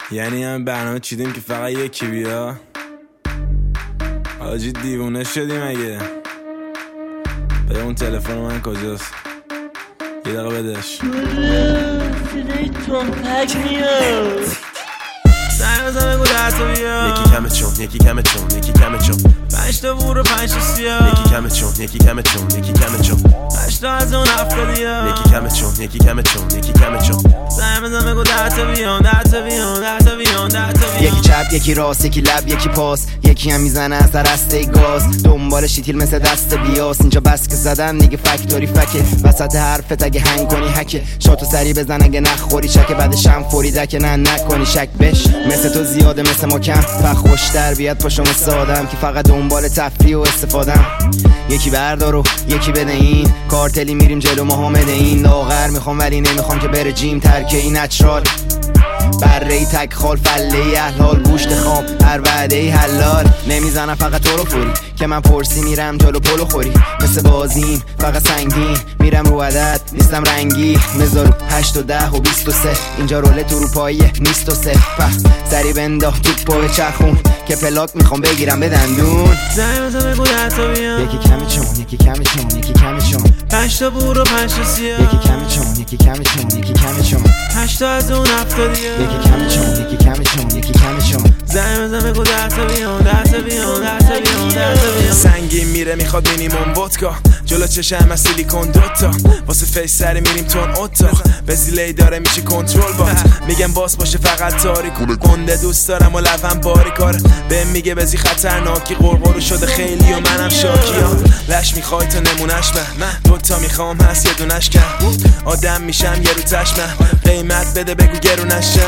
یعنی هم برنامه چیدیم که فقط یکی بیا. حاجی دیوونه شدیم اگه. به اون تلفن من کجاست؟ یه دقیقه بدش. صدای ترمپک میاد. سعی بزن بگو 10 تا بیا. یکی کمه چون یکی کمه چون یکی کمه چون 5 تا بور و 5 تا سیاه. یکی کمه چون یکی کمه چون یکی کمه چون 8 تا از اون 70 یکی کمه چون یکی کمه چون یکی کمه چون سعی بزن بگو 10 تا بیا 10 تا بیا 10 تا بیا 10 تا بیا. یکی چپ یکی راست یکی لب یکی پاس یکی هم میزنه از رسته گاز دنبال شیتیل مثل دست بیاس اینجا بس که زدن دیگه فکتوری فکه وسط حرفت اگه هنگ کنی هکه شاتو سری بزن اگه نخوری چکه بعدش هم فوری دکه نه نکنی شک بش مثل تو زیاده مثل ما کم خوشتر بیاد پاشو مثل آدم که فقط دنبال تفریح و استفادم یکی بردار و یکی بده این کارتلی میریم جلو محمد این لاغر میخوام ولی نمیخوام که بره جیم ترکه این نچرال بره ای تک خال فله ای احلال گوشت خام هر وعده ای حلال نمیزنم فقط تو رو فوری که من پرسی میرم جلو پلو خوری مثل بازیم فقط سنگین میرم رو عدد نیستم رنگی مزارو 8 و 10 و 23 اینجا رول تو رو پاییه نیست و سپه سری بنداخت تو پای چرخون که پلاک میخوام بگیرم به دندون زنی بزن بگو 10 تا بیا. یکی کمه چون یکی کمه چون یکی کمه چون 5 تا بور و 5 تا سیاه. یکی کمه چون یکی کمه چون یکی کمه چون 8 تا از اون 70 یکی کمه چون یکی کمه چون یکی کمه چون زنی بزن بگو 10 تا بیا 10 تا بیا 10 تا بیا 10 تا بیا. سنگین میره میخواد مینیمم ودکا جلو چشم از سیلیکون دوتا واسه فیس سری میریم تون اتاق بزیلی داره میشه کنترل بات میگم باس باشه فقط تاریک گنده دوست دارم و لبم باری کاره بهم میگه بزی خطرناکی قرقرو شده خیلی و منم شاکی ها لش میخوای تا نمونش من دوتا میخوام هست یه دونش کن آدم میشم یه رو تشمن قیمت بده بگو گرونشم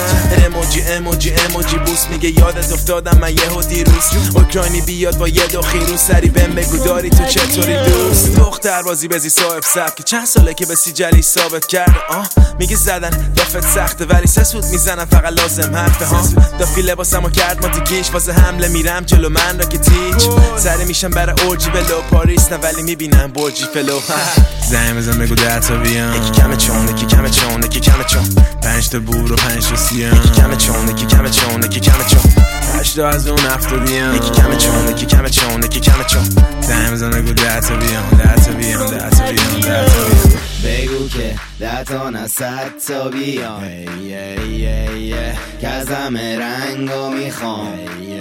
اموجی بوس میگه یادت افتادم من یهو دیروز اوکراینی بیاد با یه دو خیروز سری بهم بگو داری تو چطوری دوست دختر بازی بزی صاحب سبک چند ساله که به سیجلی ثابت کرده میگه زدن دافت سخته ولی سسود میزنم فقط لازم حرفه ها دافی لباسمو کرد ما دیگیش واسه حمله میرم جلو من را که تیچ سری میشم برای اورجی بلو پاریس نه ولی میبینم برجی فلو زنی بزن بگو 10 تا بیا. یکی کمه چون یکی کمه چون یکی کمه چون 5 تا بور و 5 تا سیاه. یکی کمه چون یکی کمه چون یکی کمه چون 8 تا از اون 70 یکی کمه چون یکی کمه چون یکی کمه چون زنی بزن بگو 10 تا بیا 10 تا بیا 10 تا بیا 10 تا بیا. بگو که 10 تا نه 100 تا بیان که از همه رنگا میخوام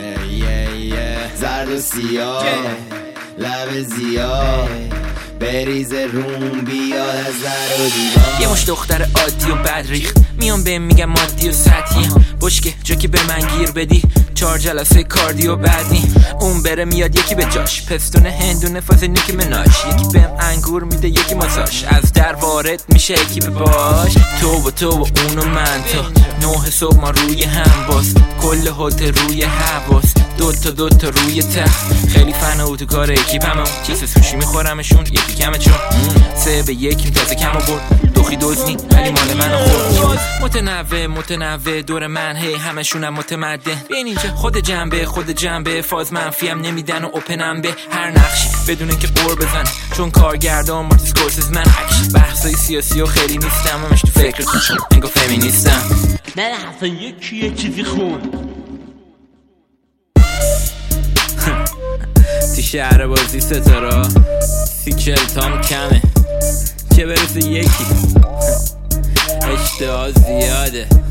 زرد و سیاه لب زیاد بریز روم بیاد از در و دیوار یه مش دختر عادی و بد ریخت میام بهم میگم مادی و سطحی بشکه جا که به من گیر بدی 4 جلسه کاردیو بعدی اون بره میاد یکی به جاش پستونه هندونه فاز نیکی مناش یکی بهم انگور میده یکی ماساژ از در وارد میشه یکی به باش تو و اون و من تا 9 صبح ما روی هم باز کل هتل روی حواس دوتا روی تخت خیلی فن اوتوکار اکیپم چیز سوشی میخورمشون یکی کمه چون 3 به 1 تازه کم آورد دوخی دوزنی ولی مال منو خورد متنوع دور من هی همشونم متمدن بین اینجا خود جنبه فاز منفیم نمیدن و اوپنم به هر نقشی بدون که قور بزن چون کارگردان مارتین اسکورسیزه من اکشن بحثای سیاسی و خیلی نیستم همش تو فکر انگار فمینیستم نه اصلا یه چیزی خون تو شهر بازی ستاره 30-40 تام کمه چه برسه یکی اشتها زیاده